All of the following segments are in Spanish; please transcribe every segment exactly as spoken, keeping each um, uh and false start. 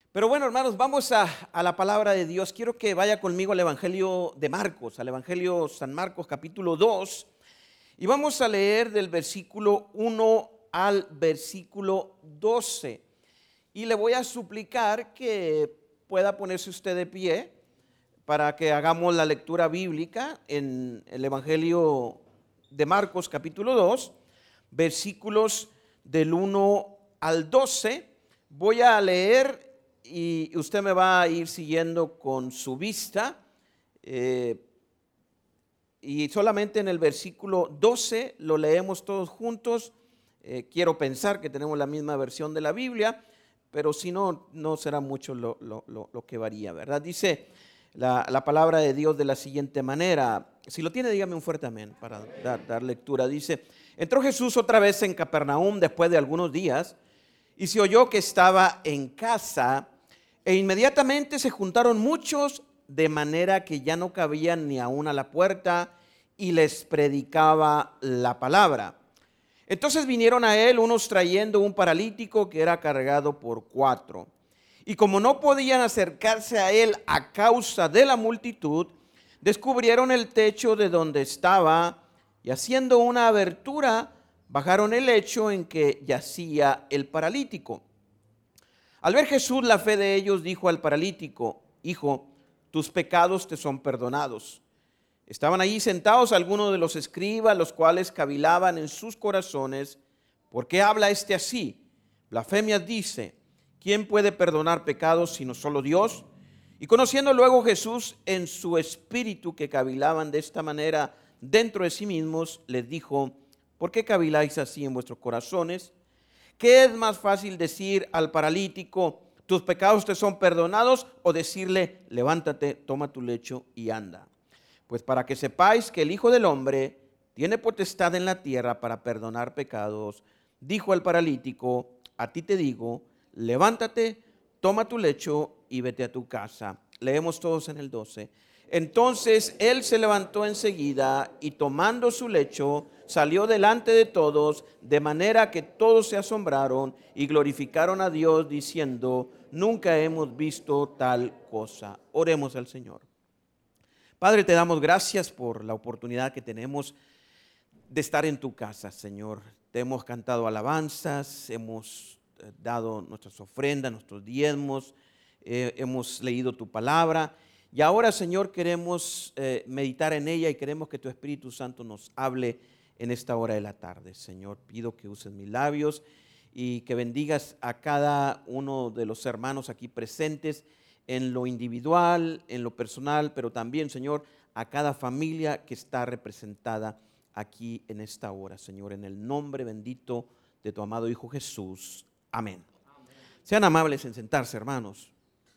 Pero bueno, hermanos, vamos a, a la palabra de Dios. Quiero que vaya conmigo al Evangelio de Marcos, al Evangelio San Marcos capítulo dos. Y vamos a leer del versículo uno al versículo doce. Y le voy a suplicar que pueda ponerse usted de pie para que hagamos la lectura bíblica en el Evangelio de Marcos capítulo dos, versículos del uno al doce. Voy a leer y usted me va a ir siguiendo con su vista. Eh, y solamente en el versículo doce lo leemos todos juntos. Eh, quiero pensar que tenemos la misma versión de la Biblia, pero si no, no será mucho lo, lo, lo, lo que varía, ¿verdad? Dice la, la palabra de Dios de la siguiente manera. Si lo tiene, dígame un fuerte amén para dar, dar lectura. Dice: entró Jesús otra vez en Capernaum después de algunos días, y se oyó que estaba en casa, e inmediatamente se juntaron muchos, de manera que ya no cabían ni aún a la puerta, y les predicaba la palabra. Entonces vinieron a él unos trayendo un paralítico que era cargado por cuatro. Y como no podían acercarse a él a causa de la multitud, descubrieron el techo de donde estaba, y haciendo una abertura, bajaron el lecho en que yacía el paralítico. Al ver Jesús la fe de ellos, dijo al paralítico: hijo, tus pecados te son perdonados. Estaban allí sentados algunos de los escribas, los cuales cavilaban en sus corazones: ¿por qué habla este así? Blasfemias dice. ¿Quién puede perdonar pecados sino solo Dios? Y conociendo luego Jesús en su espíritu que cavilaban de esta manera dentro de sí mismos, les dijo: ¿por qué caviláis así en vuestros corazones? ¿Qué es más fácil decir al paralítico: tus pecados te son perdonados, o decirle: levántate, toma tu lecho y anda? Pues para que sepáis que el Hijo del Hombre tiene potestad en la tierra para perdonar pecados, dijo al paralítico: a ti te digo, levántate, toma tu lecho y vete a tu casa. Leemos todos en el doce. Entonces él se levantó enseguida y tomando su lecho salió delante de todos, de manera que todos se asombraron y glorificaron a Dios diciendo: nunca hemos visto tal cosa. Oremos al Señor. Padre, te damos gracias por la oportunidad que tenemos de estar en tu casa, Señor. Te hemos cantado alabanzas, hemos dado nuestras ofrendas, nuestros diezmos, eh, hemos leído tu palabra. Y ahora, Señor, queremos eh, meditar en ella y queremos que tu Espíritu Santo nos hable en esta hora de la tarde. Señor, pido que uses mis labios y que bendigas a cada uno de los hermanos aquí presentes, en lo individual, en lo personal, pero también, Señor, a cada familia que está representada aquí en esta hora, Señor, en el nombre bendito de tu amado Hijo Jesús. Amén. Amén. Sean amables en sentarse, hermanos.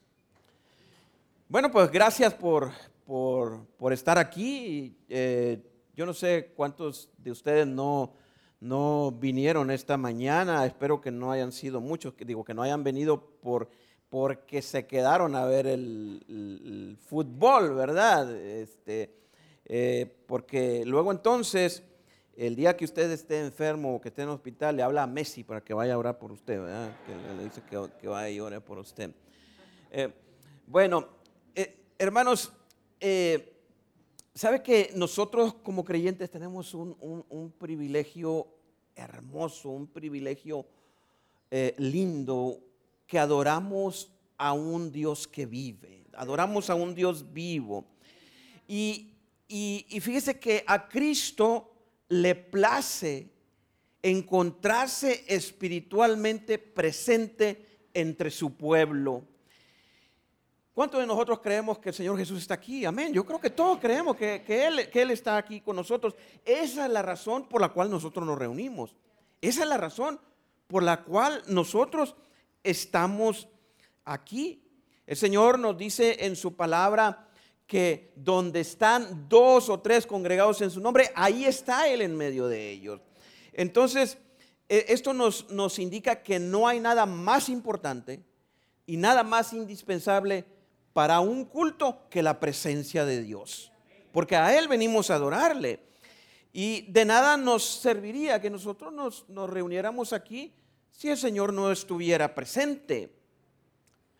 Bueno, pues gracias por, por, por estar aquí. Eh, yo no sé cuántos de ustedes no, no vinieron esta mañana. Espero que no hayan sido muchos, que digo que no hayan venido por... porque se quedaron a ver el, el, el fútbol, ¿verdad? Este, eh, porque luego entonces, el día que usted esté enfermo o que esté en el hospital, le habla a Messi para que vaya a orar por usted, ¿verdad? Que le dice que, que vaya y ore por usted. Eh, bueno, eh, hermanos, eh, ¿sabe que nosotros como creyentes tenemos un, un, un privilegio hermoso, un privilegio eh, lindo, que adoramos a un Dios que vive, adoramos a un Dios vivo? Y, y, y fíjese que a Cristo le place encontrarse espiritualmente presente entre su pueblo. ¿Cuántos de nosotros creemos que el Señor Jesús está aquí? Amén. Yo creo que todos creemos que, que, Él, que Él está aquí con nosotros. Esa es la razón por la cual nosotros nos reunimos. Esa es la razón por la cual nosotros estamos aquí. El Señor nos dice en su palabra que donde están dos o tres congregados en su nombre, ahí está Él en medio de ellos. Entonces, esto nos, nos indica que no hay nada más importante y nada más indispensable para un culto que la presencia de Dios, porque a Él venimos a adorarle. Y de nada nos serviría que nosotros nos, nos reuniéramos aquí si el Señor no estuviera presente.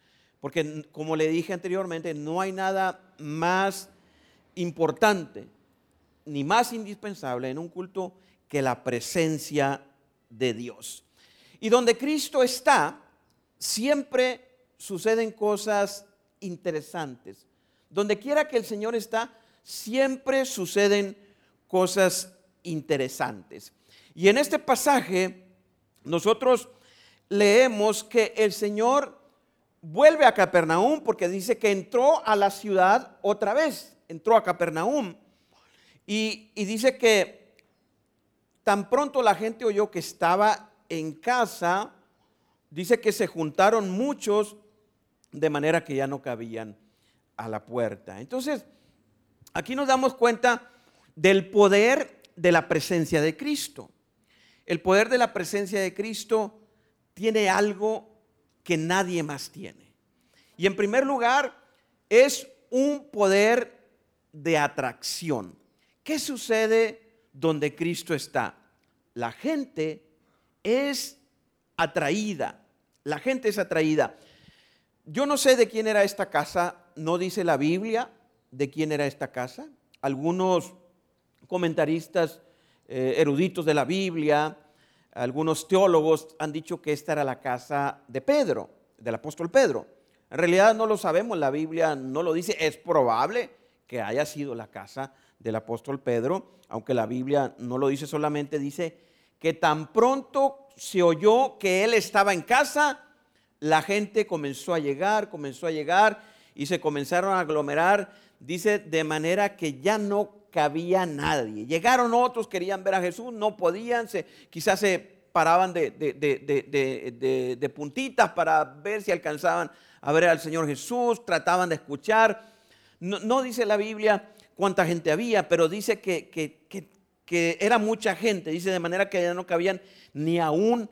Porque como le dije anteriormente, no hay nada más importante ni más indispensable en un culto que la presencia de Dios. Y donde Cristo está, siempre suceden cosas interesantes. Donde quiera que el Señor está, siempre suceden cosas interesantes. Y en este pasaje nosotros leemos que el Señor vuelve a Capernaum, porque dice que entró a la ciudad otra vez, entró a Capernaum. Y, y dice que tan pronto la gente oyó que estaba en casa, dice que se juntaron muchos, de manera que ya no cabían a la puerta. Entonces, aquí nos damos cuenta del poder de la presencia de Cristo. El poder de la presencia de Cristo tiene algo que nadie más tiene. Y en primer lugar, es un poder de atracción. ¿Qué sucede donde Cristo está? La gente es atraída. La gente es atraída. Yo no sé de quién era esta casa, no dice la Biblia de quién era esta casa. Algunos comentaristas eh, eruditos de la Biblia, algunos teólogos han dicho que esta era la casa de Pedro, del apóstol Pedro. En realidad no lo sabemos, la Biblia no lo dice. Es probable que haya sido la casa del apóstol Pedro, aunque la Biblia no lo dice solamente, dice que tan pronto se oyó que él estaba en casa, la gente comenzó a llegar, comenzó a llegar y se comenzaron a aglomerar, dice, de manera que ya no cabía nadie. Llegaron otros, querían ver a Jesús, no podían, se, quizás se paraban de, de, de, de, de, de, de puntitas para ver si alcanzaban a ver al Señor Jesús, trataban de escuchar. No, no dice la Biblia cuánta gente había, pero dice que, que, que, que era mucha gente, dice de manera que ya no cabían ni aún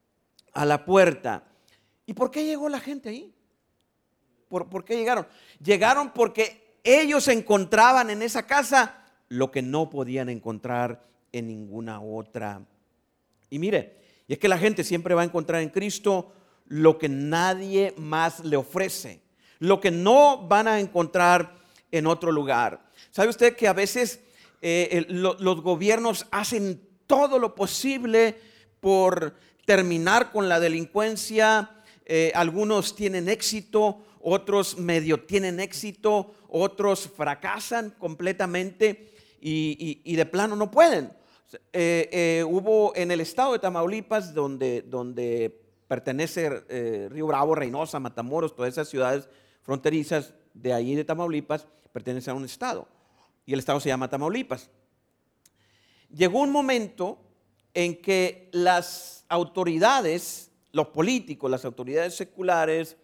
a la puerta. ¿Y por qué llegó la gente ahí? ¿Por, por qué llegaron? Llegaron porque ellos encontraban en esa casa lo que no podían encontrar en ninguna otra. Y mire, y es que la gente siempre va a encontrar en Cristo lo que nadie más le ofrece, lo que no van a encontrar en otro lugar. ¿Sabe usted que a veces eh, el, lo, los gobiernos hacen todo lo posible por terminar con la delincuencia? Eh, algunos tienen éxito, otros medio tienen éxito, otros fracasan completamente y, y, y de plano no pueden. Eh, eh, hubo en el estado de Tamaulipas, donde, donde pertenece eh, Río Bravo, Reynosa, Matamoros, todas esas ciudades fronterizas de ahí de Tamaulipas, pertenecen a un estado y el estado se llama Tamaulipas. Llegó un momento en que las autoridades, los políticos, las autoridades seculares,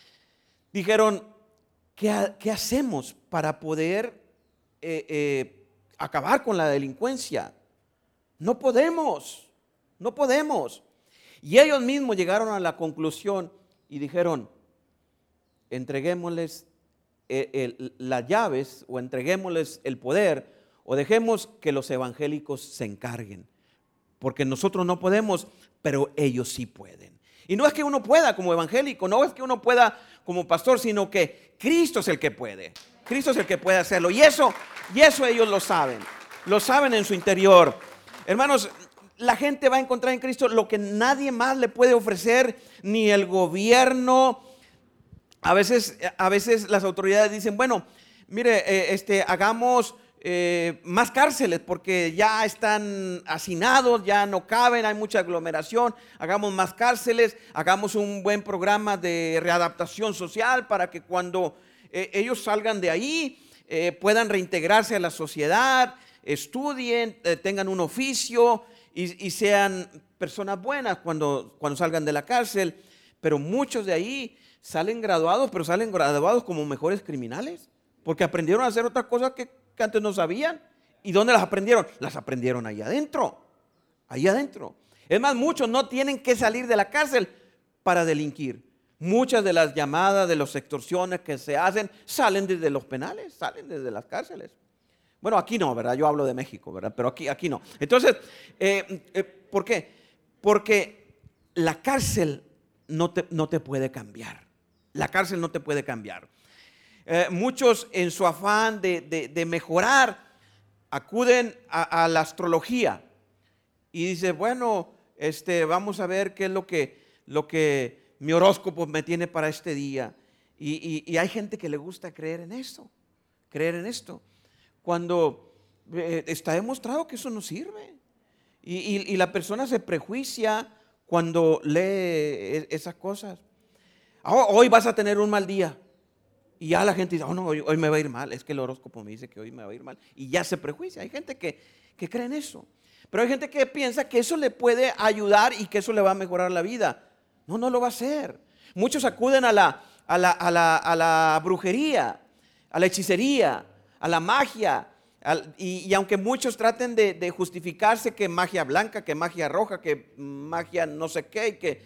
dijeron, ¿qué, qué hacemos para poder eh, eh, acabar con la delincuencia? No podemos, no podemos. Y ellos mismos llegaron a la conclusión y dijeron, entreguémosles el, el, las llaves o entreguémosles el poder o dejemos que los evangélicos se encarguen. Porque nosotros no podemos, pero ellos sí pueden. Y no es que uno pueda como evangélico, no es que uno pueda como pastor, sino que Cristo es el que puede. Cristo es el que puede hacerlo. Y eso, y eso ellos lo saben. Lo saben en su interior. Hermanos, la gente va a encontrar en Cristo lo que nadie más le puede ofrecer, ni el gobierno. A veces, a veces las autoridades dicen, bueno, mire, eh, este, hagamos eh, más cárceles porque ya están hacinados, ya no caben, hay mucha aglomeración. Hagamos más cárceles, hagamos un buen programa de readaptación social para que cuando eh, ellos salgan de ahí eh, puedan reintegrarse a la sociedad, estudien, eh, tengan un oficio y, y sean personas buenas cuando, cuando salgan de la cárcel. Pero muchos de ahí salen graduados, pero salen graduados como mejores criminales, porque aprendieron a hacer otras cosas que, que antes no sabían. ¿Y dónde las aprendieron? Las aprendieron ahí adentro, ahí adentro. Es más, muchos no tienen que salir de la cárcel para delinquir. Muchas de las llamadas, de las extorsiones que se hacen, salen desde los penales, salen desde las cárceles. Bueno, aquí no, ¿verdad? Yo hablo de México, ¿verdad? Pero aquí, aquí no. Entonces, eh, eh, ¿por qué? Porque la cárcel no te, no te puede cambiar. La cárcel no te puede cambiar. Eh, muchos en su afán de, de, de mejorar acuden a, a la astrología y dicen, bueno, este, vamos a ver qué es lo que, lo que mi horóscopo me tiene para este día. Y, y, y hay gente que le gusta creer en esto, creer en esto, cuando eh, está demostrado que eso no sirve. Y, y, y la persona se prejuicia cuando lee esas cosas. Oh, hoy vas a tener un mal día. Y ya la gente dice, oh no, hoy, hoy me va a ir mal. Es que el horóscopo me dice que hoy me va a ir mal. Y ya se prejuicia. Hay gente que, que cree en eso. Pero hay gente que piensa que eso le puede ayudar y que eso le va a mejorar la vida. No, no lo va a hacer. Muchos acuden a la, a la, a la, a la brujería, a la hechicería, a la magia. Al, y, y aunque muchos traten de, de justificarse que magia blanca, que magia roja, que magia no sé qué, que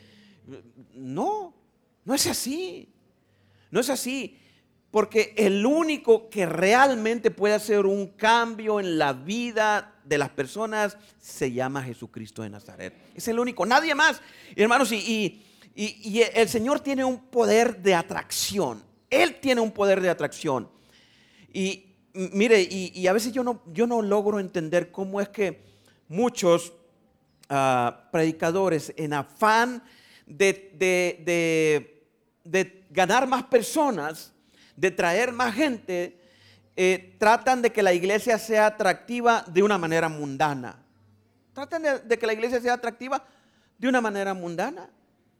no, no es así. No es así. Porque el único que realmente puede hacer un cambio en la vida de las personas se llama Jesucristo de Nazaret. Es el único, nadie más. Y hermanos, y, y, y, y el Señor tiene un poder de atracción. Él tiene un poder de atracción. Y mire, y, y a veces yo no, yo no logro entender cómo es que muchos uh, predicadores en afán de, de, de, de ganar más personas, de traer más gente, eh, tratan de que la iglesia sea atractiva de una manera mundana. Tratan de, de que la iglesia sea atractiva de una manera mundana.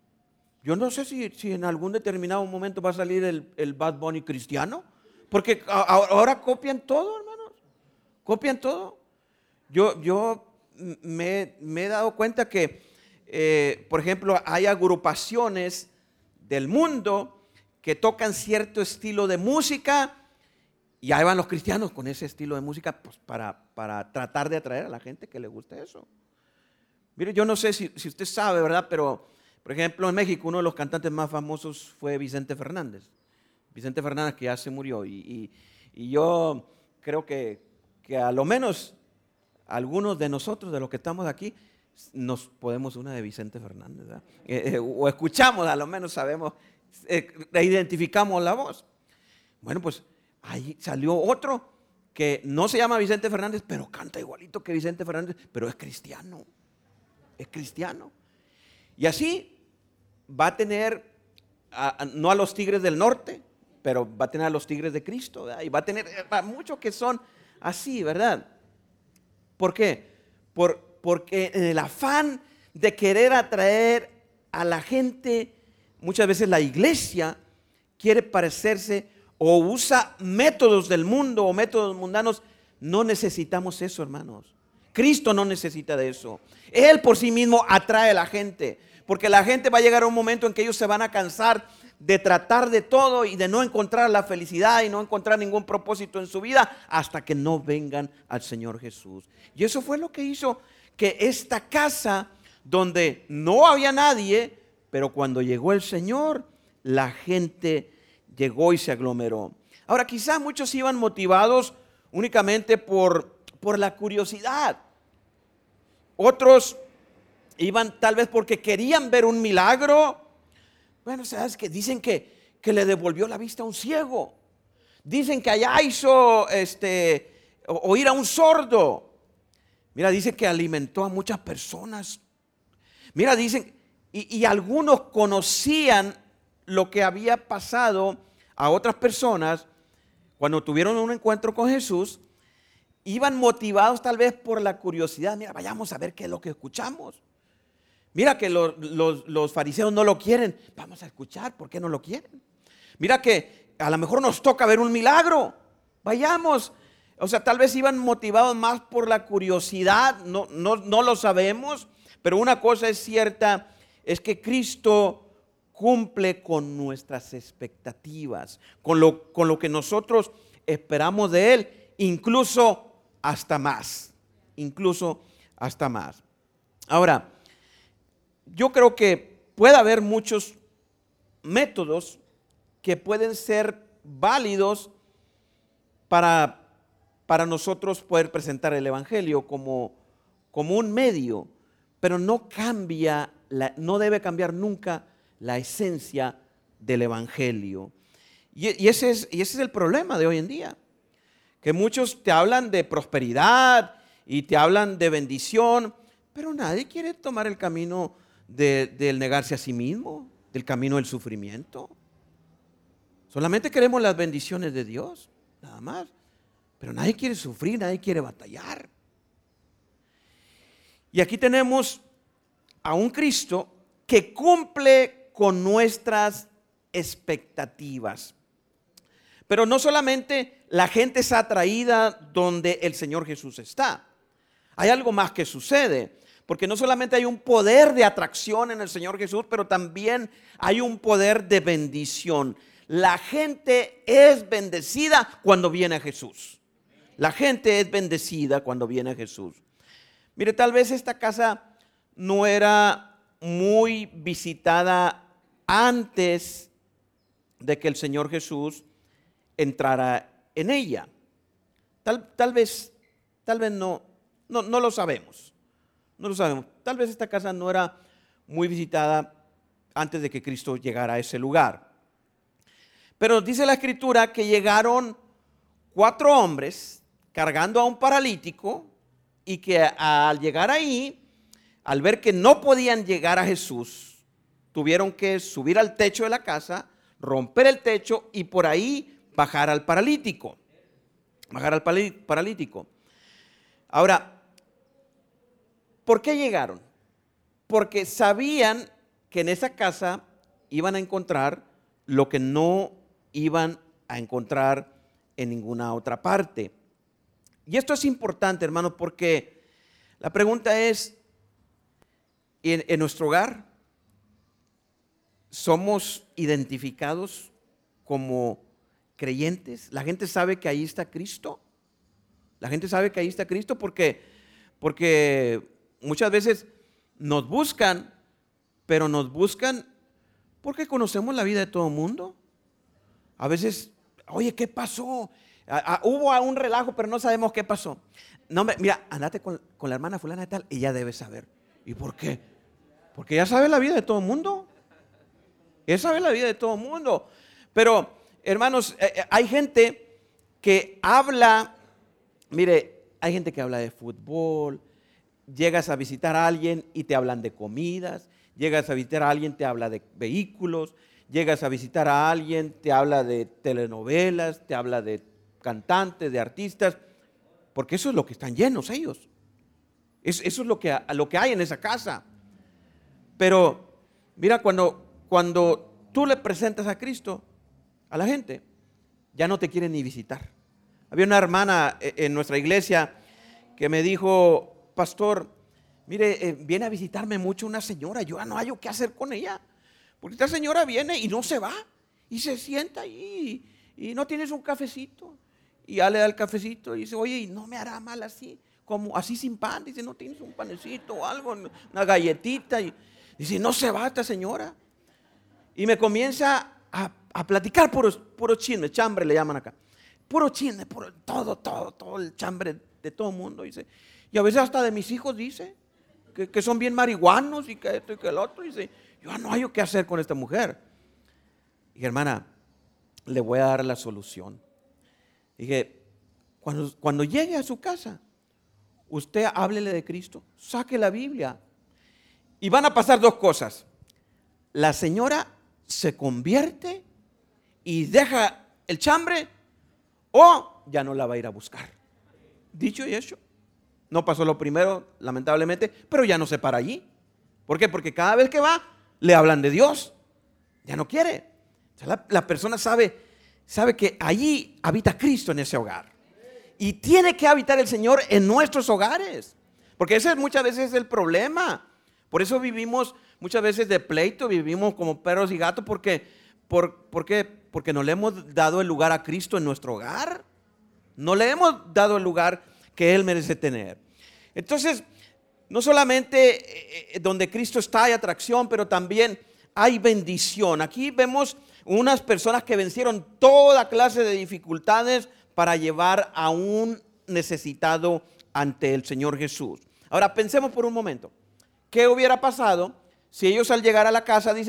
Yo no sé si, si en algún determinado momento va a salir el, el Bad Bunny cristiano, porque a, a, ahora copian todo, hermanos. Copian todo. Yo, yo me, me he dado cuenta que, eh, por ejemplo, hay agrupaciones del mundo que tocan cierto estilo de música y ahí van los cristianos con ese estilo de música, pues para, para tratar de atraer a la gente que le guste eso. Mire, yo no sé si, si usted sabe, ¿verdad? Pero, por ejemplo, en México uno de los cantantes más famosos fue Vicente Fernández. Vicente Fernández, que ya se murió. Y, y, y yo creo que, que a lo menos algunos de nosotros, de los que estamos aquí, nos podemos una de Vicente Fernández, ¿verdad? Eh, eh, o escuchamos, a lo menos sabemos, eh, identificamos la voz. Bueno, pues ahí salió otro que no se llama Vicente Fernández, pero canta igualito que Vicente Fernández, pero es cristiano. Es cristiano. Y así va a tener, a, a, no a los Tigres del Norte, pero va a tener a los Tigres de Cristo, ¿verdad? Y va a tener a muchos que son así, ¿verdad? ¿Por qué? Por, porque en el afán de querer atraer a la gente, muchas veces la iglesia quiere parecerse o usa métodos del mundo o métodos mundanos. No necesitamos eso, hermanos. Cristo no necesita de eso. Él por sí mismo atrae a la gente, porque la gente va a llegar a un momento en que ellos se van a cansar de tratar de todo y de no encontrar la felicidad y no encontrar ningún propósito en su vida hasta que no vengan al Señor Jesús. Y eso fue lo que hizo que esta casa, donde no había nadie, pero cuando llegó el Señor, la gente llegó y se aglomeró. Ahora, quizás muchos iban motivados únicamente por, por la curiosidad. Otros iban tal vez porque querían ver un milagro. Bueno, sabes que dicen que, que le devolvió la vista a un ciego. Dicen que allá hizo este, oír a un sordo. Mira, dice que alimentó a muchas personas. Mira, dicen, y, y algunos conocían lo que había pasado a otras personas cuando tuvieron un encuentro con Jesús. Iban motivados tal vez por la curiosidad. Mira, vayamos a ver qué es lo que escuchamos. Mira que los, los, los fariseos no lo quieren. Vamos a escuchar, ¿por qué no lo quieren? Mira que a lo mejor nos toca ver un milagro. Vayamos. O sea, tal vez iban motivados más por la curiosidad. No, no, no lo sabemos. Pero una cosa es cierta, es que Cristo cumple con nuestras expectativas, con lo, con lo que nosotros esperamos de Él, incluso hasta más. Incluso hasta más. Ahora, yo creo que puede haber muchos métodos que pueden ser válidos para, para nosotros poder presentar el Evangelio como, como un medio, pero no cambia, la, no debe cambiar nunca la esencia del Evangelio. Y, y, ese es, y ese es el problema de hoy en día, que muchos te hablan de prosperidad y te hablan de bendición, pero nadie quiere tomar el camino de, del negarse a sí mismo, del camino del sufrimiento. Solamente queremos las bendiciones de Dios, nada más. Pero nadie quiere sufrir, nadie quiere batallar. Y aquí tenemos a un Cristo que cumple con nuestras expectativas. Pero no solamente la gente es atraída donde el Señor Jesús está. Hay algo más que sucede, porque no solamente hay un poder de atracción en el Señor Jesús, pero también hay un poder de bendición. La gente es bendecida cuando viene a Jesús. La gente es bendecida cuando viene a Jesús. Mire, tal vez esta casa no era muy visitada antes de que el Señor Jesús entrara en ella. Tal, tal vez, tal vez no, no, no lo sabemos. No lo sabemos. Tal vez esta casa no era muy visitada antes de que Cristo llegara a ese lugar. Pero dice la Escritura que llegaron cuatro hombres cargando a un paralítico y que al llegar ahí, al ver que no podían llegar a Jesús, tuvieron que subir al techo de la casa, romper el techo y por ahí bajar al paralítico. Bajar al paralítico. Ahora, ¿por qué llegaron? Porque sabían que en esa casa iban a encontrar lo que no iban a encontrar en ninguna otra parte. Y esto es importante, hermanos, porque la pregunta es, ¿en, en nuestro hogar somos identificados como creyentes? ¿La gente sabe que ahí está Cristo? La gente sabe que ahí está Cristo porque, porque muchas veces nos buscan, pero nos buscan porque conocemos la vida de todo el mundo. A veces, oye, ¿qué pasó? A, a, hubo un relajo, pero no sabemos qué pasó. No, mira, andate con, con la hermana fulana de tal, ella debe saber. ¿Y por qué? Porque ella sabe la vida de todo el mundo. Ella sabe la vida de todo el mundo. Pero, hermanos, eh, hay gente que habla, mire, hay gente que habla de fútbol. Llegas a visitar a alguien y te hablan de comidas. Llegas a visitar a alguien, te habla de vehículos. Llegas a visitar a alguien, te habla de telenovelas, te habla de cantantes, de artistas, porque eso es lo que están llenos ellos. Eso, eso es lo que, lo que hay en esa casa. Pero mira, cuando, cuando tú le presentas a Cristo a la gente, ya no te quieren ni visitar. Había una hermana en nuestra iglesia que me dijo, pastor, mire, eh, viene a visitarme mucho una señora, yo ya no hallo qué hacer con ella. Porque esta señora viene y no se va, y se sienta ahí, y, y no tienes un cafecito. Y ya le da el cafecito y dice, oye, ¿y no me hará mal así? Como así sin pan, dice, ¿no tienes un panecito o algo, una galletita? Y dice, no se va esta señora. Y me comienza a, a platicar puro, puro chisme, chambre le llaman acá. Puro chisme, puro, todo, todo, todo el chambre de todo el mundo, dice. Y a veces hasta de mis hijos dice, que, que son bien marihuanos y que esto y que el otro, dice. Yo no hay qué hacer con esta mujer. Y hermana, le voy a dar la solución. Dije, cuando, cuando llegue a su casa, usted háblele de Cristo, saque la Biblia. Y van a pasar dos cosas. La señora se convierte y deja el chambre, o ya no la va a ir a buscar. Dicho y hecho. No pasó lo primero, lamentablemente, pero ya no se para allí. ¿Por qué? Porque cada vez que va, le hablan de Dios, ya no quiere. O sea, la, la persona sabe, sabe que allí habita Cristo en ese hogar. Y tiene que habitar el Señor en nuestros hogares. Porque ese muchas veces es el problema. Por eso vivimos muchas veces de pleito, vivimos como perros y gatos. Porque, por, ¿por qué? Porque no le hemos dado el lugar a Cristo en nuestro hogar. No le hemos dado el lugar que Él merece tener. Entonces, no solamente eh, donde Cristo está hay atracción, pero también hay bendición. Aquí vemos unas personas que vencieron toda clase de dificultades para llevar a un necesitado ante el Señor Jesús. Ahora pensemos por un momento, ¿qué hubiera pasado si ellos al llegar a la casa dicen,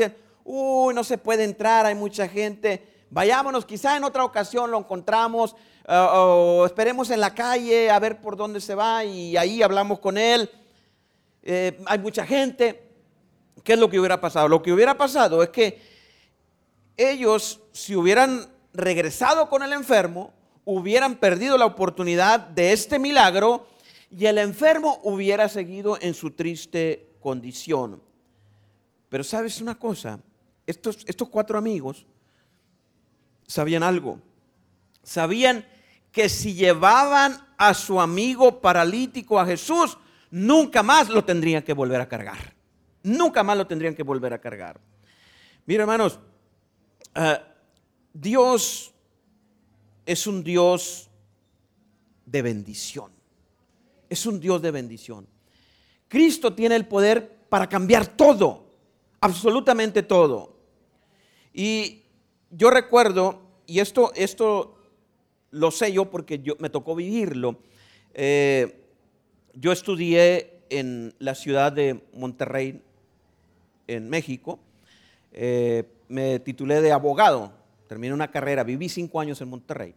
uy, no se puede entrar, hay mucha gente, vayámonos, quizá en otra ocasión lo encontramos, uh, o esperemos en la calle a ver por dónde se va y ahí hablamos con él. Eh, hay mucha gente. ¿Qué es lo que hubiera pasado? Lo que hubiera pasado es que ellos, si hubieran regresado con el enfermo, hubieran perdido la oportunidad de este milagro y el enfermo hubiera seguido en su triste condición. Pero ¿sabes una cosa? Estos, estos cuatro amigos sabían algo. Sabían que si llevaban a su amigo paralítico a Jesús, nunca más lo tendrían que volver a cargar. Nunca más lo tendrían que volver a cargar. Mira, hermanos, uh, Dios es un Dios de bendición. Es un Dios de bendición. Cristo tiene el poder para cambiar todo, absolutamente todo. Y yo recuerdo, y esto, esto lo sé yo porque yo, me tocó vivirlo. Eh, yo estudié en la ciudad de Monterrey, en México. Eh, me titulé de abogado, terminé una carrera, viví cinco años en Monterrey.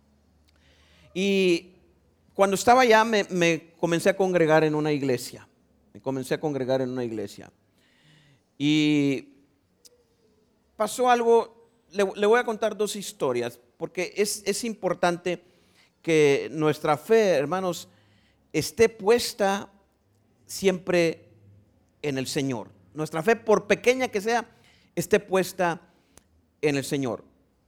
Y cuando estaba allá me, me comencé a congregar en una iglesia, me comencé a congregar en una iglesia. Y pasó algo, le, le voy a contar dos historias, porque es, es importante que nuestra fe, hermanos, esté puesta siempre en el Señor. Nuestra fe, por pequeña que sea, esté puesta en el Señor.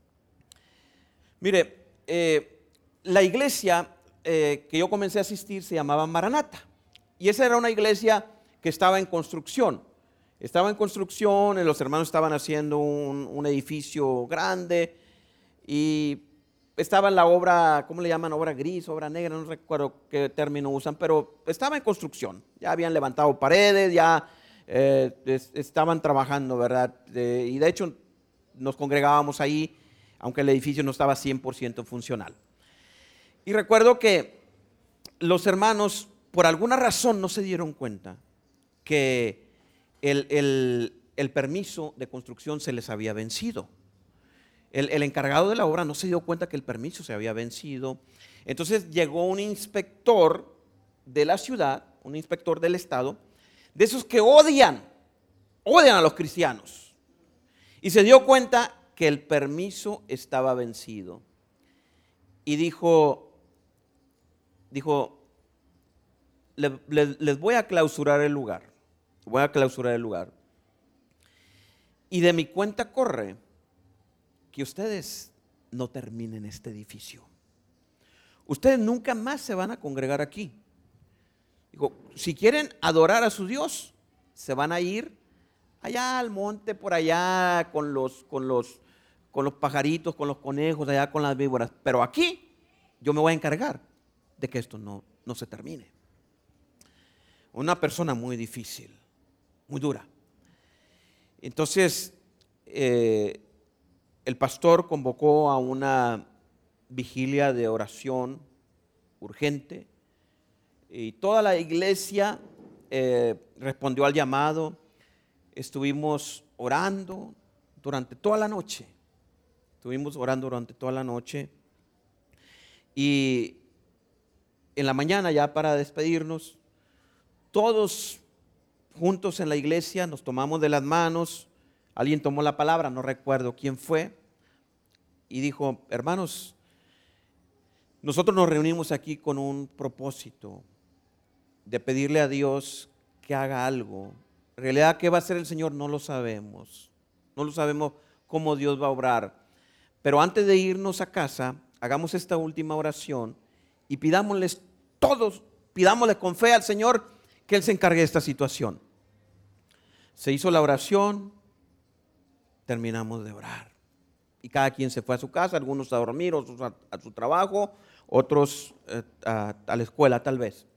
Mire, eh, la iglesia eh, que yo comencé a asistir se llamaba Maranata. Y esa era una iglesia que estaba en construcción. Estaba en construcción, los hermanos estaban haciendo un, un edificio grande y estaba en la obra, ¿cómo le llaman? Obra gris, obra negra, no recuerdo qué término usan, pero estaba en construcción. Ya habían levantado paredes, ya eh, es, estaban trabajando, ¿verdad? Eh, y de hecho nos congregábamos ahí, aunque el edificio no estaba cien por ciento funcional. Y recuerdo que los hermanos, por alguna razón, no se dieron cuenta que el, el, el permiso de construcción se les había vencido. El, el encargado de la obra no se dio cuenta que el permiso se había vencido. Entonces llegó un inspector de la ciudad, un inspector del estado, de esos que odian, odian a los cristianos. Y se dio cuenta que el permiso estaba vencido. Y dijo, dijo, le, le, les voy a clausurar el lugar, voy a clausurar el lugar. Y de mi cuenta corre que ustedes no terminen este edificio. Ustedes nunca más se van a congregar aquí. Digo, si quieren adorar a su Dios, se van a ir allá al monte, por allá, con los, con los, con los pajaritos, con los conejos, allá con las víboras. Pero aquí yo me voy a encargar de que esto no, no se termine. Una persona muy difícil, muy dura. Entonces, eh, el pastor convocó a una vigilia de oración urgente y toda la iglesia eh, respondió al llamado. Estuvimos orando durante toda la noche. Estuvimos orando durante toda la noche y en la mañana, ya para despedirnos, todos juntos en la iglesia nos tomamos de las manos. Alguien tomó la palabra, no recuerdo quién fue, y dijo: hermanos, nosotros nos reunimos aquí con un propósito de pedirle a Dios que haga algo. En realidad, ¿qué va a hacer el Señor? No lo sabemos. No lo sabemos cómo Dios va a obrar. Pero antes de irnos a casa, hagamos esta última oración y pidámosles todos, pidámosle con fe al Señor que Él se encargue de esta situación. Se hizo la oración, terminamos de orar y cada quien se fue a su casa, algunos a dormir, otros a, a su trabajo, otros eh, a, a la escuela tal vez.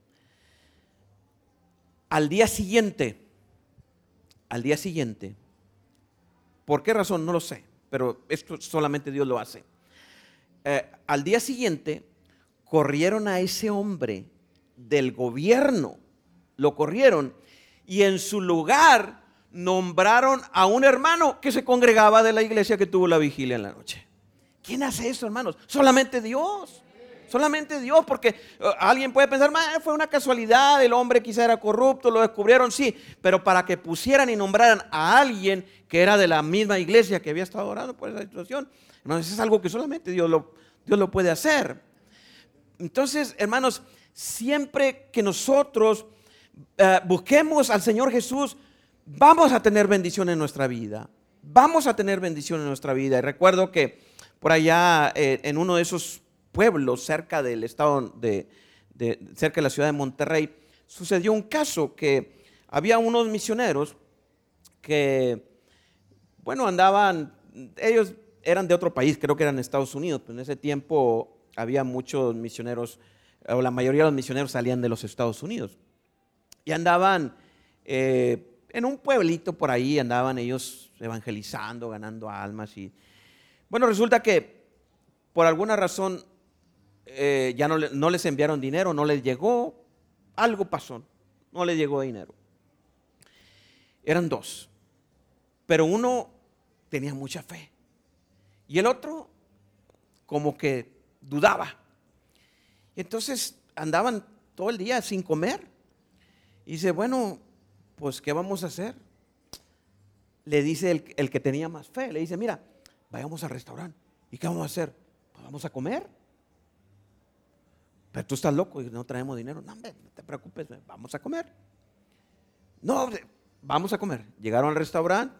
Al día siguiente, al día siguiente, ¿por qué razón? No lo sé, pero esto solamente Dios lo hace. Eh, al día siguiente corrieron a ese hombre del gobierno, lo corrieron y en su lugar nombraron a un hermano que se congregaba de la iglesia que tuvo la vigilia en la noche. ¿Quién hace eso, hermanos? Solamente Dios. Solamente Dios, porque uh, alguien puede pensar, fue una casualidad, el hombre quizá era corrupto, lo descubrieron, sí, pero para que pusieran y nombraran a alguien que era de la misma iglesia que había estado orando por esa situación, hermanos, eso es algo que solamente Dios lo, Dios lo puede hacer. Entonces, hermanos, siempre que nosotros uh, busquemos al Señor Jesús, vamos a tener bendición en nuestra vida, vamos a tener bendición en nuestra vida. Y recuerdo que por allá eh, en uno de esos pueblos cerca del estado de, de cerca de la ciudad de Monterrey, sucedió un caso que había unos misioneros que, bueno, andaban, ellos eran de otro país, creo que eran Estados Unidos, pero en ese tiempo había muchos misioneros, o la mayoría de los misioneros salían de los Estados Unidos, y andaban eh, en un pueblito por ahí, andaban ellos evangelizando, ganando almas, y bueno, resulta que por alguna razón Eh, ya no, no les enviaron dinero, no les llegó, algo pasó, no les llegó dinero. Eran dos, pero uno tenía mucha fe y el otro como que dudaba. Entonces andaban todo el día sin comer y dice, bueno, pues ¿qué vamos a hacer? Le dice el, el que tenía más fe, le dice, mira, vayamos al restaurante. ¿Y qué vamos a hacer? Pues vamos a comer. Pero tú estás loco y no traemos dinero. No, hombre, no te preocupes, vamos a comer. No, vamos a comer. Llegaron al restaurante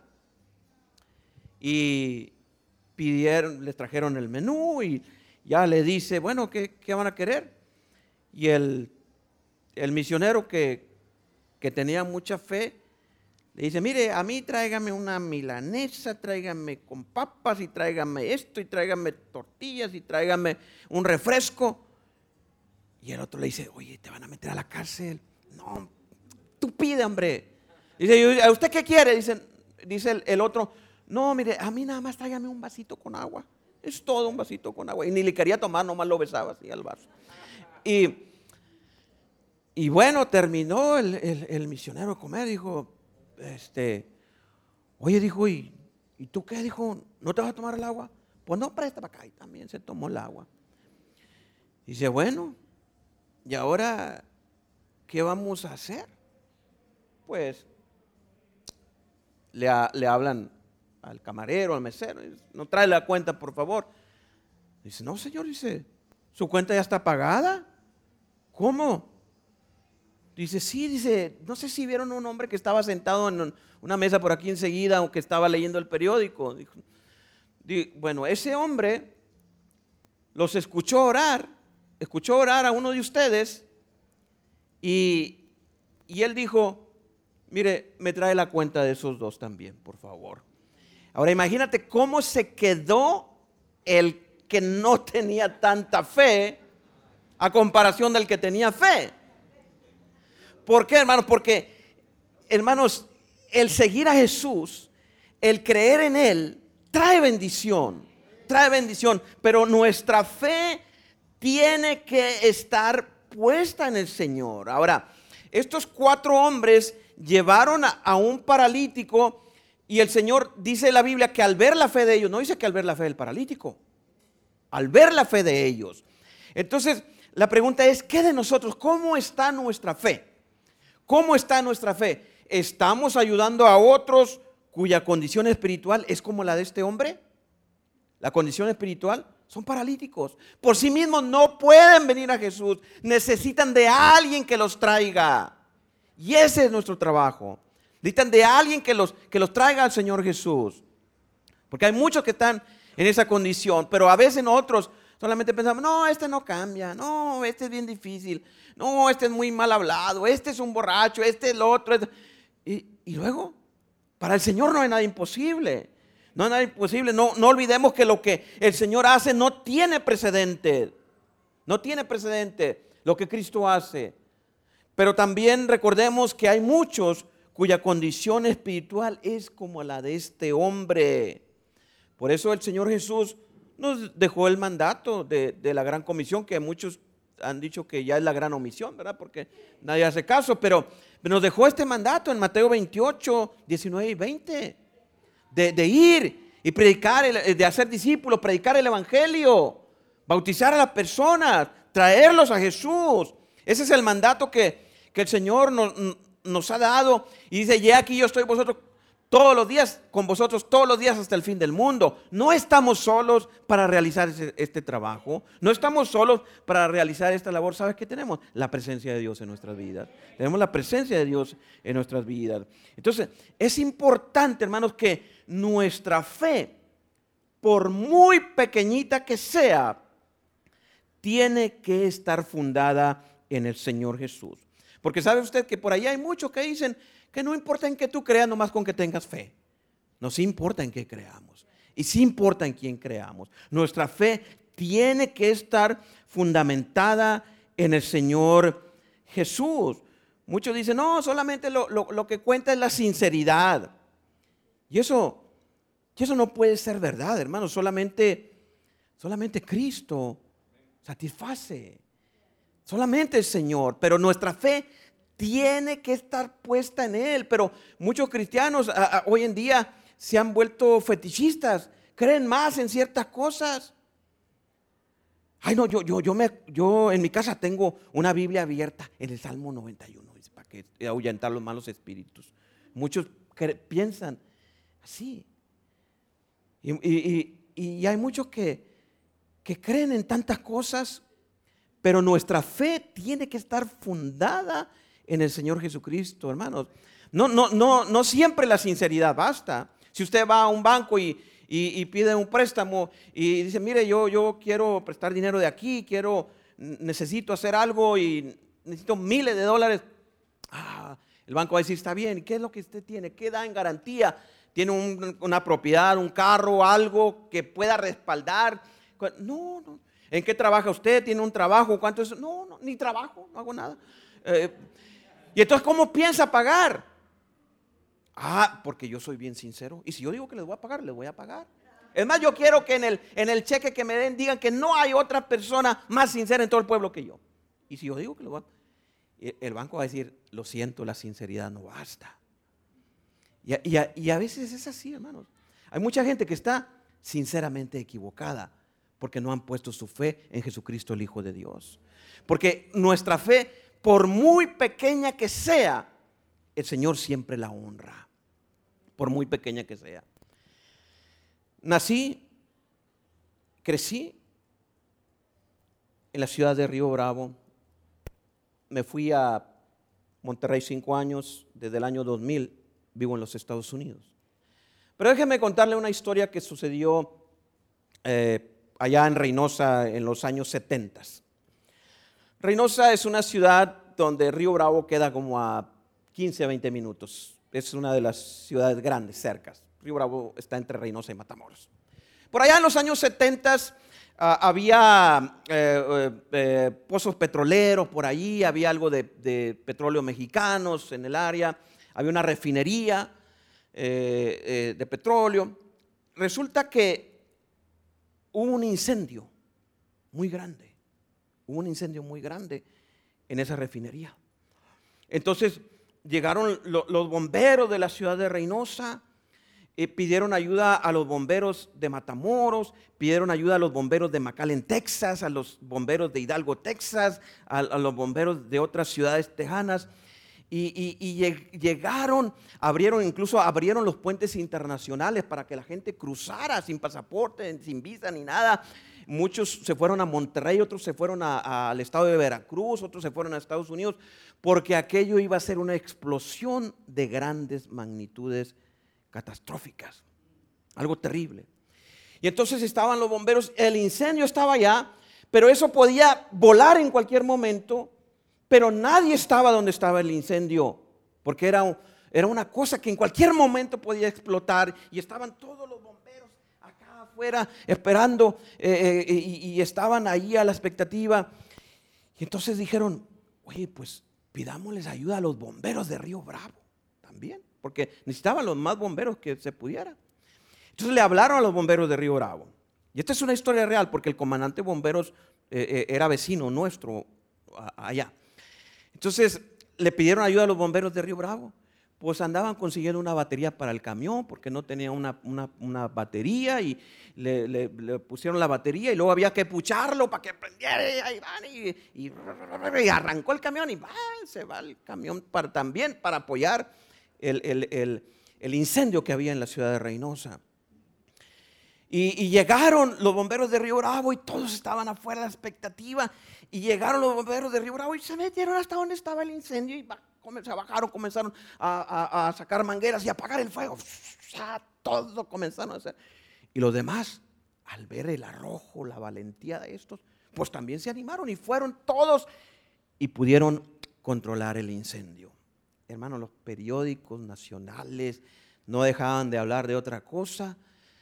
y pidieron, les trajeron el menú y ya le dice, bueno, ¿qué, qué van a querer? Y el, el misionero que, que tenía mucha fe, le dice, mire, a mí tráigame una milanesa, tráigame con papas y tráigame esto y tráigame tortillas y tráigame un refresco. Y el otro le dice, oye, te van a meter a la cárcel. No, tú pide, hombre. Dice, ¿a usted qué quiere? Dice, dice el, el otro, no, mire, a mí nada más tráigame un vasito con agua. Es todo un vasito con agua. Y ni le quería tomar, nomás lo besaba así al vaso. Y, y bueno, terminó el, el, el misionero de comer. Dijo, este, oye, dijo, ¿y, ¿y tú qué? Dijo, ¿no te vas a tomar el agua? Pues no, presta para acá. Y también se tomó el agua. Dice, bueno, ¿y ahora qué vamos a hacer? Pues le, a, le hablan al camarero, al mesero, no trae la cuenta, por favor. Dice, no, señor, dice, ¿su cuenta ya está pagada? ¿Cómo? Dice, sí, dice, no sé si vieron un hombre que estaba sentado en una mesa por aquí enseguida o que estaba leyendo el periódico. Dijo, bueno, ese hombre los escuchó orar. Escuchó orar a uno de ustedes y, y él dijo, mire, me trae la cuenta de esos dos también, por favor. Ahora imagínate cómo se quedó el que no tenía tanta fe a comparación del que tenía fe. ¿Por qué, hermanos? Porque, hermanos, el seguir a Jesús, el creer en Él, trae bendición, trae bendición, pero nuestra fe tiene que estar puesta en el Señor. Ahora, estos cuatro hombres llevaron a, a un paralítico y el Señor dice en la Biblia que al ver la fe de ellos, no dice que al ver la fe del paralítico, al ver la fe de ellos. Entonces, la pregunta es, ¿qué de nosotros? ¿Cómo está nuestra fe? ¿Cómo está nuestra fe? ¿Estamos ayudando a otros cuya condición espiritual es como la de este hombre? La condición espiritual son paralíticos. Por sí mismos no pueden venir a Jesús. Necesitan de alguien que los traiga. Y ese es nuestro trabajo. Necesitan de alguien que los, que los traiga al Señor Jesús. Porque hay muchos que están en esa condición. Pero a veces nosotros solamente pensamos, no, este no cambia. No, este es bien difícil. No, este es muy mal hablado. Este es un borracho. Este es el otro. Este. Y, y luego, para el Señor no hay nada imposible. No hay nada imposible. No, no olvidemos que lo que el Señor hace no tiene precedente. No tiene precedente lo que Cristo hace. Pero también recordemos que hay muchos cuya condición espiritual es como la de este hombre. Por eso el Señor Jesús nos dejó el mandato de, de la gran comisión, que muchos han dicho que ya es la gran omisión, ¿verdad? Porque nadie hace caso, pero nos dejó este mandato en Mateo veintiocho, diecinueve y veinte, de, de ir y predicar, el, de hacer discípulos, predicar el evangelio, bautizar a las personas, traerlos a Jesús. Ese es el mandato que, que el Señor nos, nos ha dado. Y dice, ya aquí yo estoy vosotros todos los días, con vosotros todos los días hasta el fin del mundo. No estamos solos para realizar ese, este trabajo. No estamos solos para realizar esta labor. ¿Sabes qué tenemos? La presencia de Dios en nuestras vidas. Tenemos la presencia de Dios en nuestras vidas. Entonces, es importante, hermanos, que nuestra fe, por muy pequeñita que sea, tiene que estar fundada en el Señor Jesús. Porque sabe usted que por ahí hay muchos que dicen que no importa en qué tú creas, nomás con que tengas fe. No, sí importa en qué creamos. Y sí importa en quién creamos. Nuestra fe tiene que estar fundamentada en el Señor Jesús. Muchos dicen, no, solamente lo, lo, lo que cuenta es la sinceridad. Y eso, y eso no puede ser verdad, hermanos. Solamente, solamente Cristo satisface. Solamente el Señor. Pero nuestra fe tiene que estar puesta en Él. Pero muchos cristianos a, a, hoy en día se han vuelto fetichistas. Creen más en ciertas cosas. Ay, no, yo, yo, yo, me, yo en mi casa tengo una Biblia abierta en el Salmo noventa y uno, para que ahuyentar los malos espíritus. Muchos que, piensan así. Y, y, y, y hay muchos que, que creen en tantas cosas, pero nuestra fe tiene que estar fundada en el Señor Jesucristo, hermanos. No, no, no, no siempre la sinceridad basta. Si usted va a un banco y, y, y pide un préstamo y dice, mire, yo, yo quiero prestar dinero de aquí, quiero, necesito hacer algo y necesito miles de dólares. Ah, el banco va a decir, está bien, ¿qué es lo que usted tiene? ¿Qué da en garantía? ¿Tiene un, una propiedad, un carro, algo que pueda respaldar? No, no. ¿En qué trabaja usted? ¿Tiene un trabajo? ¿Cuánto es? No, no, ni trabajo, no hago nada. Eh, y entonces, ¿cómo piensa pagar? Ah, porque yo soy bien sincero. Y si yo digo que les voy a pagar, les voy a pagar. Es más, yo quiero que en el, en el cheque que me den digan que no hay otra persona más sincera en todo el pueblo que yo. Y si yo digo que les voy a... El banco va a decir, lo siento, la sinceridad no basta. Y a, y a, y a veces es así, hermanos. Hay mucha gente que está sinceramente equivocada, porque no han puesto su fe en Jesucristo, el Hijo de Dios. Porque nuestra fe, por muy pequeña que sea, el Señor siempre la honra. Por muy pequeña que sea. Nací, crecí en la ciudad de Río Bravo. Me fui a Monterrey cinco años, desde el año dos mil vivo en los Estados Unidos. Pero déjeme contarle una historia que sucedió eh, allá en Reynosa en los años setenta. Reynosa es una ciudad donde Río Bravo queda como a quince a veinte minutos. Es una de las ciudades grandes, cercas. Río Bravo está entre Reynosa y Matamoros. Por allá en los años setenta uh, había eh, eh, pozos petroleros por allí, había algo de, de petróleo mexicanos en el área, había una refinería eh, eh, de petróleo. Resulta que hubo un incendio muy grande, hubo un incendio muy grande en esa refinería. Entonces llegaron lo, los bomberos de la ciudad de Reynosa, eh, pidieron ayuda a los bomberos de Matamoros, pidieron ayuda a los bomberos de McAllen, Texas, a los bomberos de Hidalgo, Texas, a, a los bomberos de otras ciudades tejanas. Y, y, y llegaron, abrieron, incluso abrieron los puentes internacionales para que la gente cruzara sin pasaporte, sin visa ni nada. Muchos se fueron a Monterrey, otros se fueron a, a, al estado de Veracruz, otros se fueron a Estados Unidos, porque aquello iba a ser una explosión de grandes magnitudes catastróficas, algo terrible. Y entonces estaban los bomberos, el incendio estaba allá, pero eso podía volar en cualquier momento. Pero nadie estaba donde estaba el incendio, porque era, era una cosa que en cualquier momento podía explotar, y estaban todos los bomberos acá afuera esperando eh, eh, y, y estaban ahí a la expectativa. Y entonces dijeron, oye, pues pidámosles ayuda a los bomberos de Río Bravo también, porque necesitaban los más bomberos que se pudiera. Entonces le hablaron a los bomberos de Río Bravo Y esta es una historia real porque el comandante de bomberos eh, eh, era vecino nuestro a, allá. Entonces le pidieron ayuda a los bomberos de Río Bravo. Pues andaban consiguiendo una batería para el camión porque no tenía una, una, una batería y le, le, le pusieron la batería y luego había que pucharlo para que prendiera y ahí van y, y, y arrancó el camión y va, se va el camión para, también para apoyar el, el, el, el incendio que había en la ciudad de Reynosa. Y, y llegaron los bomberos de Río Bravo y todos estaban afuera de la expectativa. Y llegaron los bomberos de Río Bravo y se metieron hasta donde estaba el incendio y se bajaron, comenzaron a, a, a sacar mangueras y a apagar el fuego. Todo comenzaron a hacer. Y los demás, al ver el arrojo, la valentía de estos, pues también se animaron y fueron todos y pudieron controlar el incendio. Hermanos, los periódicos nacionales no dejaban de hablar de otra cosa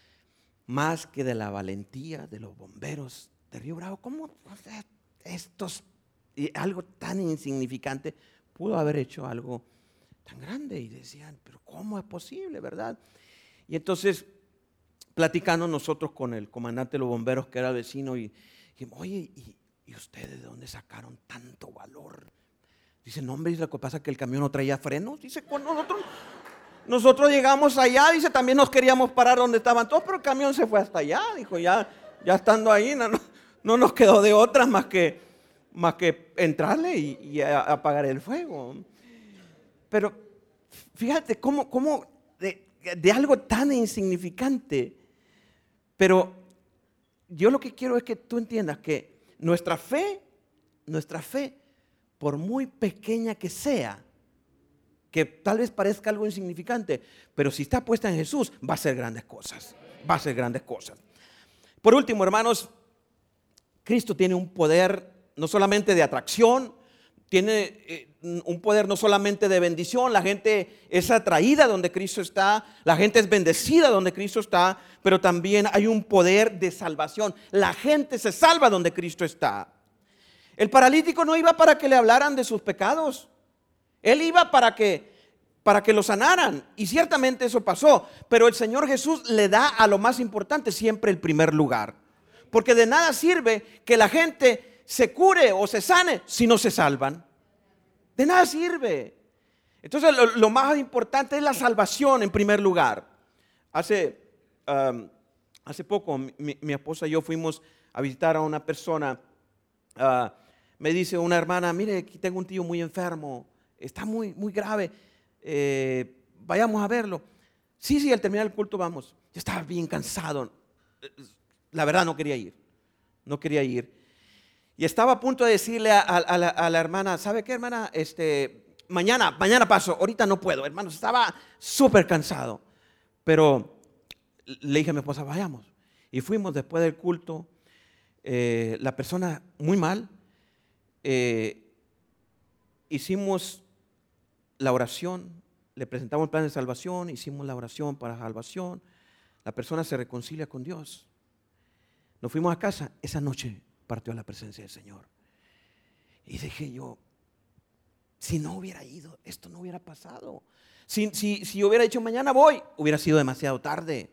más que de la valentía de los bomberos de Río Bravo. ¿Cómo o sea, estos, algo tan insignificante, pudo haber hecho algo tan grande? Y decían, pero ¿cómo es posible, verdad? Y entonces, platicando nosotros con el comandante de los bomberos, que era vecino, y dijimos, oye, ¿y, ¿y ustedes de dónde sacaron tanto valor? Dice, no, hombre, lo que pasa es que el camión no traía frenos. Dice, con nosotros... Nosotros llegamos allá, dice, también nos queríamos parar donde estaban todos, pero el camión se fue hasta allá. Dijo, ya, ya estando ahí, no, no, no nos quedó de otra más que, más que entrarle y, y a, a apagar el fuego. Pero fíjate cómo, cómo de, de algo tan insignificante, pero yo lo que quiero es que tú entiendas que nuestra fe, nuestra fe, por muy pequeña que sea, que tal vez parezca algo insignificante, pero si está puesta en Jesús, va a hacer grandes cosas, va a hacer grandes cosas. Por último, hermanos, Cristo tiene un poder no solamente de atracción, tiene eh, un poder no solamente de bendición. La gente es atraída donde Cristo está, la gente es bendecida donde Cristo está, pero también hay un poder de salvación. La gente se salva donde Cristo está. El paralítico no iba para que le hablaran de sus pecados. Él iba para que, para que lo sanaran, y ciertamente eso pasó, pero el Señor Jesús le da a lo más importante siempre el primer lugar, porque de nada sirve que la gente se cure o se sane si no se salvan. De nada sirve. Entonces lo, lo más importante es la salvación en primer lugar. Hace, um, hace poco mi, mi esposa y yo fuimos a visitar a una persona. Uh, me dice una hermana, mire, aquí tengo un tío muy enfermo. Está muy, muy grave, eh, vayamos a verlo. Sí, sí, al terminar el culto vamos. Yo estaba bien cansado, la verdad no quería ir, no quería ir. Y estaba a punto de decirle a, a, a, la, a la hermana, ¿sabe qué, hermana? Este, mañana, mañana paso, ahorita no puedo, hermanos, estaba súper cansado. Pero le dije a mi esposa, vayamos. Y fuimos después del culto, eh, la persona muy mal, eh, hicimos la oración, le presentamos el plan de salvación, hicimos la oración para salvación, la persona se reconcilia con Dios. Nos fuimos a casa, esa noche partió a la presencia del Señor. Y dije yo, si no hubiera ido, esto no hubiera pasado. Si, si, si hubiera dicho mañana voy, hubiera sido demasiado tarde.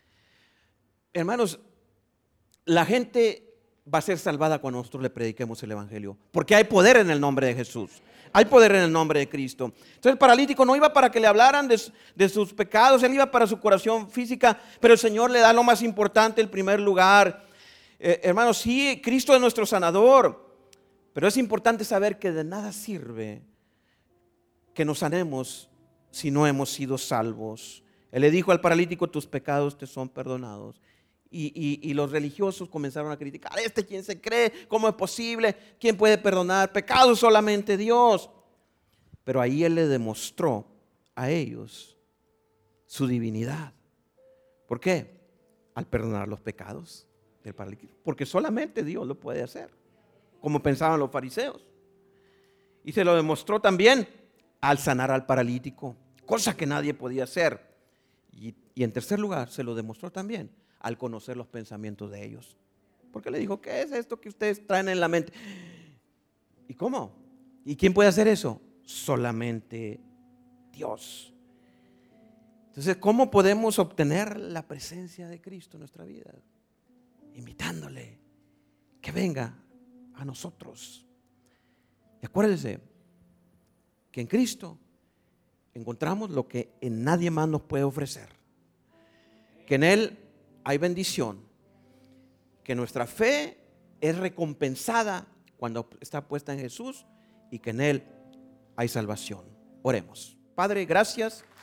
Hermanos, la gente va a ser salvada cuando nosotros le prediquemos el evangelio, porque hay poder en el nombre de Jesús. Hay poder en el nombre de Cristo. Entonces el paralítico no iba para que le hablaran de, de sus pecados, él iba para su curación física, pero el Señor le da lo más importante, el primer lugar. Eh, hermanos, sí, Cristo es nuestro sanador, pero es importante saber que de nada sirve que nos sanemos si no hemos sido salvos. Él le dijo al paralítico, tus pecados te son perdonados. Y, y, y los religiosos comenzaron a criticar, este quién se cree, cómo es posible, quién puede perdonar pecados, solamente Dios. Pero ahí Él le demostró a ellos su divinidad. ¿Por qué? Al perdonar los pecados del paralítico, porque solamente Dios lo puede hacer, como pensaban los fariseos. Y se lo demostró también al sanar al paralítico, cosa que nadie podía hacer. Y, y en tercer lugar se lo demostró también al conocer los pensamientos de ellos, porque le dijo, ¿qué es esto que ustedes traen en la mente? ¿Y cómo? ¿Y quién puede hacer eso? Solamente Dios. Entonces, ¿cómo podemos obtener la presencia de Cristo en nuestra vida? invitándole que venga a nosotros. Y acuérdense que en Cristo encontramos lo que en nadie más nos puede ofrecer. Que en Él hay bendición. Que nuestra fe es recompensada cuando está puesta en Jesús y que en Él hay salvación. Oremos. Padre, gracias